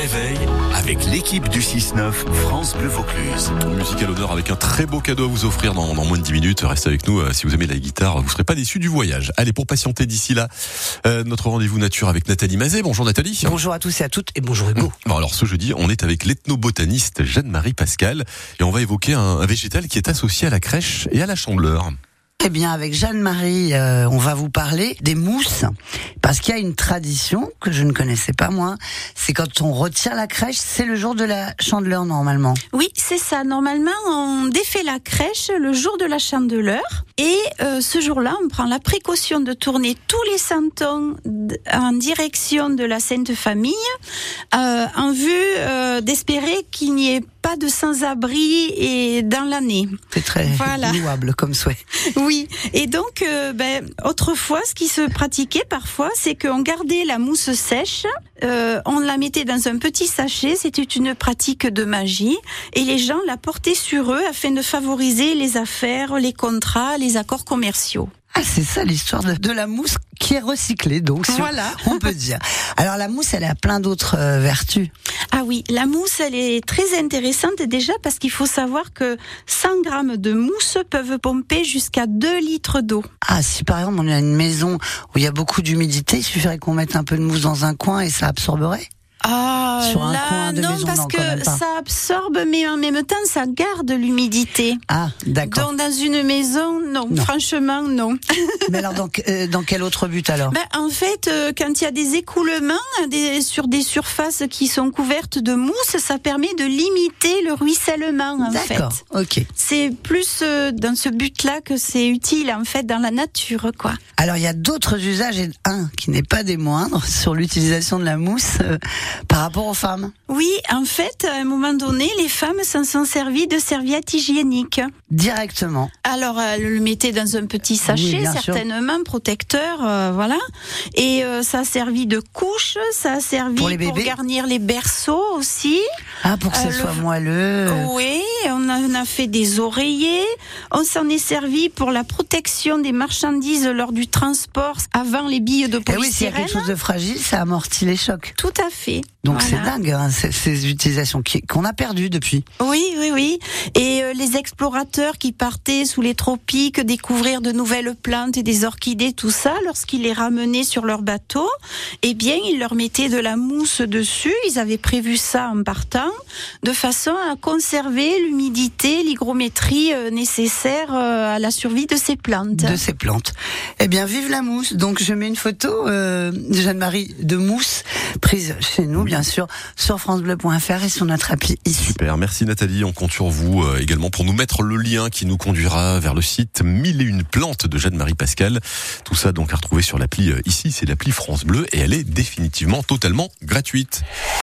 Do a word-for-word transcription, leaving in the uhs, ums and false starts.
réveil avec l'équipe du six neuf France Bleu Vaucluse. Musique à l'honneur avec un très beau cadeau à vous offrir dans, dans moins de dix minutes. Restez avec nous, euh, si vous aimez la guitare, vous ne serez pas déçus du voyage. Allez, pour patienter d'ici là, euh, notre rendez-vous nature avec Nathalie Mazet. Bonjour Nathalie. Bonjour à tous et à toutes et bonjour Hugo. Bon, alors ce jeudi, on est avec l'ethnobotaniste Jeanne-Marie Pascal et on va évoquer un, un végétal qui est associé à la crèche et à la chandeleur. Eh bien, avec Jeanne-Marie, euh, on va vous parler des mousses, parce qu'il y a une tradition que je ne connaissais pas moi, c'est quand on retire la crèche, c'est le jour de la chandeleur normalement. Oui, c'est ça. Normalement, on défait la crèche le jour de la chandeleur, et euh, ce jour-là, on prend la précaution de tourner tous les santons en direction de la Sainte Famille, euh, en vue euh, d'espérer qu'il n'y ait pas de sans-abri et dans l'année. C'est très voilà. louable comme souhait. Oui, et donc, euh, ben, autrefois, ce qui se pratiquait parfois, c'est qu'on gardait la mousse sèche, euh, on la mettait dans un petit sachet, c'était une pratique de magie, et les gens la portaient sur eux afin de favoriser les affaires, les contrats, les accords commerciaux. Ah, c'est ça l'histoire de, de la mousse qui est recyclée, donc si voilà. on, on peut dire. Alors la mousse, elle a plein d'autres euh, vertus. Ah oui, la mousse, elle est très intéressante déjà parce qu'il faut savoir que cent grammes de mousse peuvent pomper jusqu'à deux litres d'eau. Ah, si par exemple on a une maison où il y a beaucoup d'humidité, il suffirait qu'on mette un peu de mousse dans un coin et ça absorberait ? Ah, Sur un là, coin de non, maison, parce non, que quand même pas. ça absorbe, mais en même temps, ça garde l'humidité. Ah, d'accord. Donc, dans une maison, non. Non. Franchement, non. Mais alors, dans, euh, dans quel autre but alors ? Ben, en fait, euh, quand il y a des écoulements des, sur des surfaces qui sont couvertes de mousse, ça permet de limiter le ruissellement, en fait. D'accord, ok. C'est plus euh, dans ce but-là que c'est utile, en fait, dans la nature, quoi. Alors, il y a d'autres usages, et un qui n'est pas des moindres, sur l'utilisation de la mousse euh, par rapport aux femmes. Oui, en fait, à un moment donné, les femmes s'en sont servies de serviettes hygiéniques. Directement. Alors, elles le mettaient dans un petit sachet, Oui, certainement, sûr. protecteur, euh, voilà. Et euh, ça a servi de couche, ça a servi pour, les pour bébés. garnir les berceaux aussi. Ah, pour que ça Euh, soit le- moelleux. Oui, on a, on a fait des oreillers. On s'en est servi pour la protection des marchandises lors du transport avant les billes de Et oui, s'il y a polystyrène. quelque chose de fragile, ça amortit les chocs. Tout à fait. Donc Voilà. c'est dingue, hein, ces, ces utilisations qui- qu'on a perdues depuis. Oui, oui, oui. Et euh, les explorateurs qui partaient sous les tropiques découvrir de nouvelles plantes et des orchidées, tout ça, lorsqu'ils les ramenaient sur leur bateau, eh bien, ils leur mettaient de la mousse dessus. Ils avaient prévu ça en partant, de façon à conserver l'humidité, l'hygrométrie euh, nécessaire euh, à la survie de ces plantes. De ces plantes. Eh bien, vive la mousse. Donc, je mets une photo euh, de Jeanne-Marie de mousse prise chez nous, bien sûr, sur francebleu point f r et sur notre appli ici. Super, merci Nathalie. On compte sur vous euh, également pour nous mettre le lien qui nous conduira vers le site mille et une plantes de Jeanne-Marie Pascal. Tout ça donc à retrouver sur l'appli euh, ici, c'est l'appli France Bleu et elle est définitivement totalement gratuite.